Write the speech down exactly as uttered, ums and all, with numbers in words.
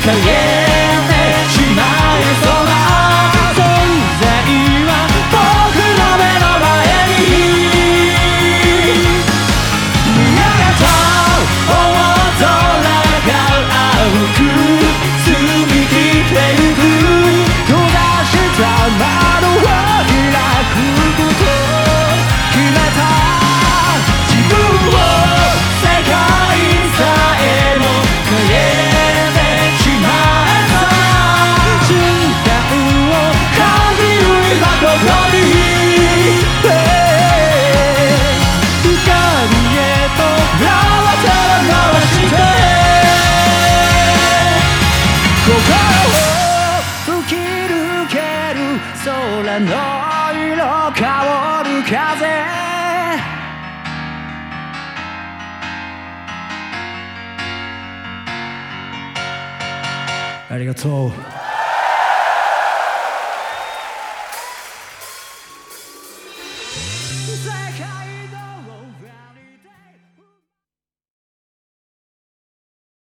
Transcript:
えてしまいそうな存在は僕の目の前に見上げた大空が青く澄み切ってゆく閉ざした窓を開くこと決めた自分を世界さえも変えてしまえそうな瞬間を感じる今ここに光へと手を回して心を吹き抜ける空の色変わる風ありがとう。